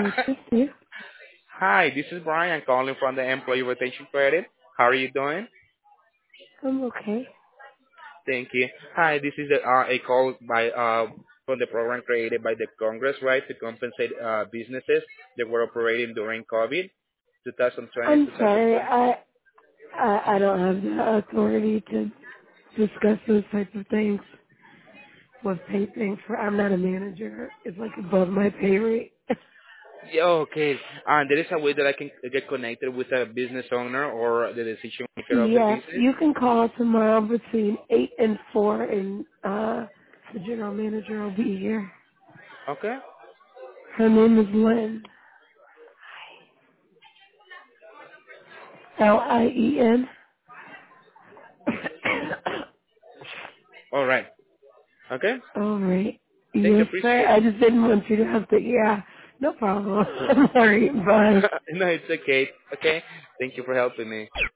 may assist you? Hi, this is Brian calling from the Employee Retention Credit. How are you doing? I'm okay. Thank you. Hi, this is a call by from the program created by the Congress, right, to compensate businesses that were operating during COVID, 2020, I'm sorry. 2020. I don't have the authority to discuss those types of things with pay things for. I'm not a manager. It's like above my pay rate. Yeah, okay. And there is a way that I can get connected with a business owner or the decision maker of the Yes, business. you can call tomorrow between 8 and 4 and the general manager will be here. Okay. Her name is Lynn. Lien. All right. Okay. All right. Thank you. Yes, sir. Appreciate I just didn't want you to have to. Yeah, no problem. I'm sorry. Bye. it. No, it's okay. Okay. Thank you for helping me.